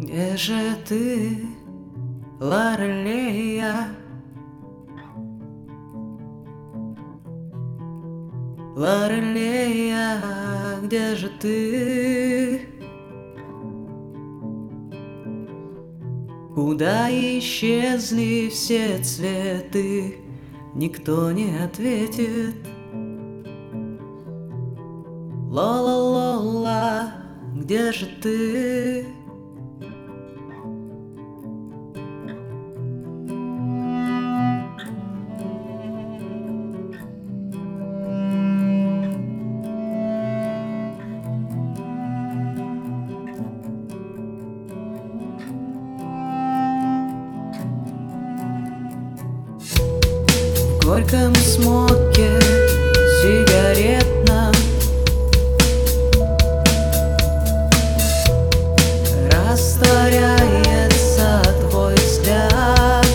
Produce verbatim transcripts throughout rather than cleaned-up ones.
Где же ты, Лорелея? Лорелея, где же ты? Куда исчезли все цветы? Никто не ответит. Лола-лола, где же ты? В горьком смоке сигаретном растворяется твой взгляд.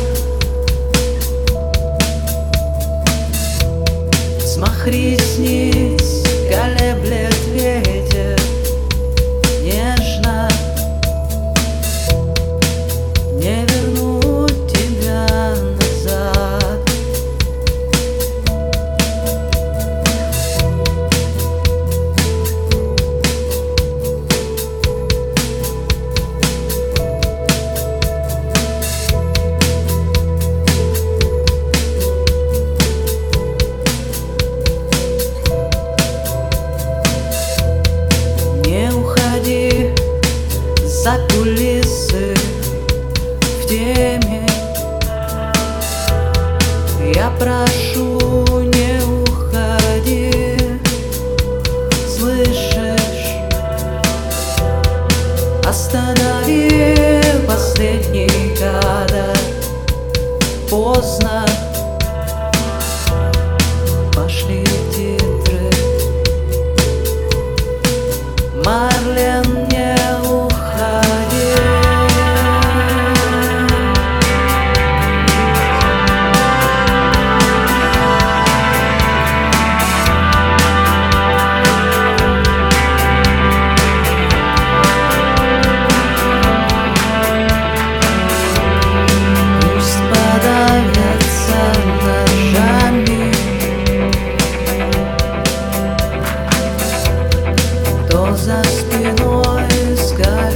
Взмах ресниц колеблет ветер нежно. Не вернуть тебя назад. За кулисы в теме я прошу, не уходи. Слышишь? Останови последний кадр. Поздно. Пошли титры. Марлен, не за спиной скай.